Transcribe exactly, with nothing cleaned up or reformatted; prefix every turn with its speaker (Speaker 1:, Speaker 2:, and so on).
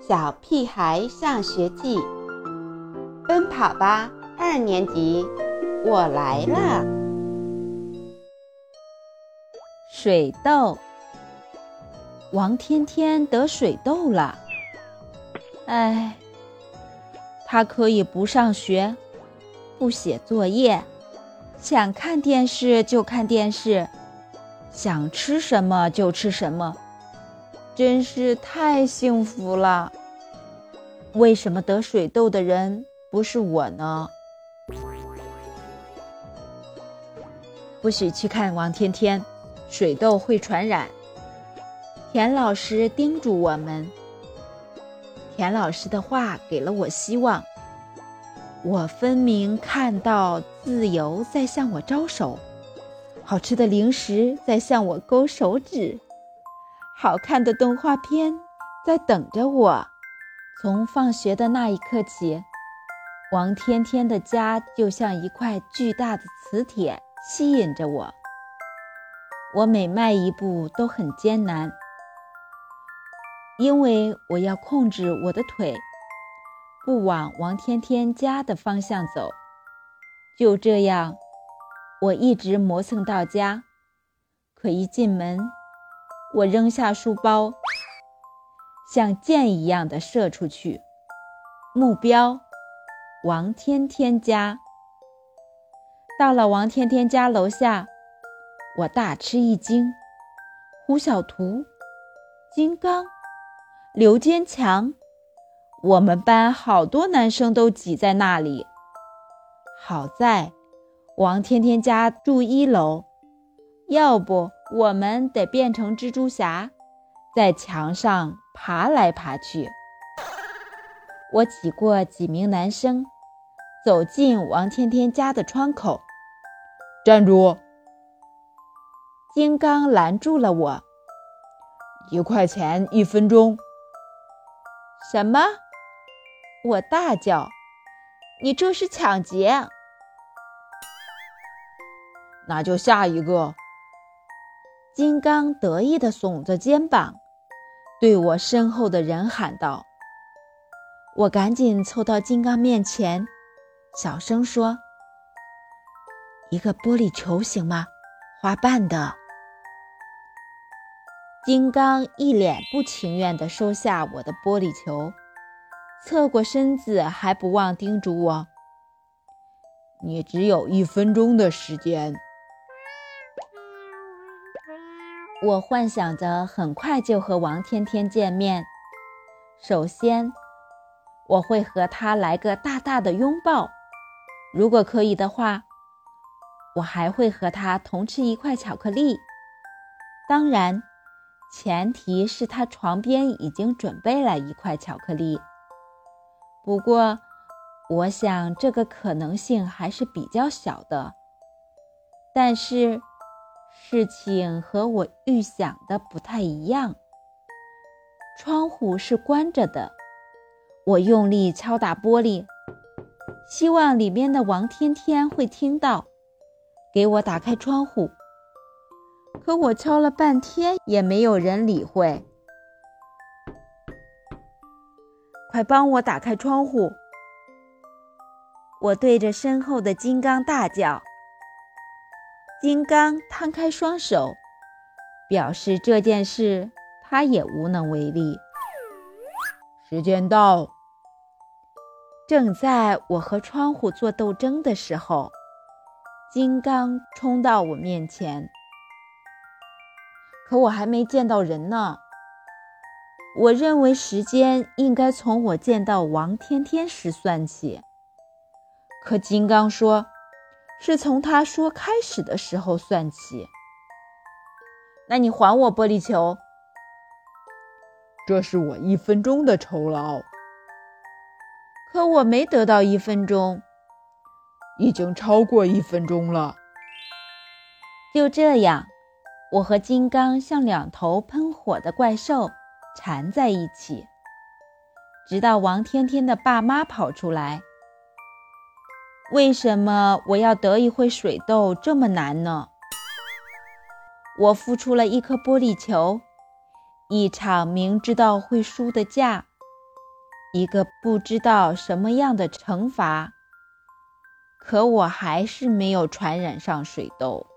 Speaker 1: 小屁孩上学记，奔跑吧二年级，我来了。
Speaker 2: 水痘，王天天得水痘了。唉，他可以不上学，不写作业，想看电视就看电视，想吃什么就吃什么，真是太幸福了。为什么得水痘的人不是我呢？不许去看王天天，水痘会传染。田老师叮嘱我们。田老师的话给了我希望，我分明看到自由在向我招手，好吃的零食在向我勾手指，好看的动画片在等着我。从放学的那一刻起，王天天的家就像一块巨大的磁铁吸引着我，我每迈一步都很艰难，因为我要控制我的腿，不往王天天家的方向走。就这样，我一直磨蹭到家，可一进门，我扔下书包，像箭一样的射出去，目标王天天家。到了王天天家楼下，我大吃一惊，胡小图、金刚、刘坚强，我们班好多男生都挤在那里。好在王天天家住一楼，要不我们得变成蜘蛛侠，在墙上爬来爬去。我挤过几名男生，走进王天天家的窗口。
Speaker 3: 站住！
Speaker 2: 金刚拦住了我。
Speaker 3: 一块钱一分钟。
Speaker 2: 什么？我大叫，你这是抢劫！
Speaker 3: 那就下一个。
Speaker 2: 金刚得意地耸着肩膀，对我身后的人喊道。我赶紧凑到金刚面前，小声说，一个玻璃球行吗？花瓣的。金刚一脸不情愿地收下我的玻璃球，侧过身子还不忘叮嘱我，
Speaker 3: 你只有一分钟的时间。
Speaker 2: 我幻想着很快就和王天天见面，首先我会和他来个大大的拥抱，如果可以的话，我还会和他同吃一块巧克力，当然前提是他床边已经准备了一块巧克力。不过我想这个可能性还是比较小的。但是事情和我预想的不太一样，窗户是关着的，我用力敲打玻璃，希望里面的王天天会听到，给我打开窗户。可我敲了半天也没有人理会。快帮我打开窗户！我对着身后的金刚大叫。金刚摊开双手，表示这件事他也无能为力。
Speaker 3: 时间到。
Speaker 2: 正在我和窗户做斗争的时候，金刚冲到我面前。可我还没见到人呢。我认为时间应该从我见到王天天时算起，可金刚说是从他说开始的时候算起。那你还我玻璃球。
Speaker 3: 这是我一分钟的酬劳。
Speaker 2: 可我没得到一分钟。
Speaker 3: 已经超过一分钟了。
Speaker 2: 就这样，我和金刚像两头喷火的怪兽缠在一起，直到王天天的爸妈跑出来。为什么我要得一回水痘这么难呢？我付出了一颗玻璃球，一场明知道会输的架， 一个不知道什么样的惩罚，可我还是没有传染上水痘。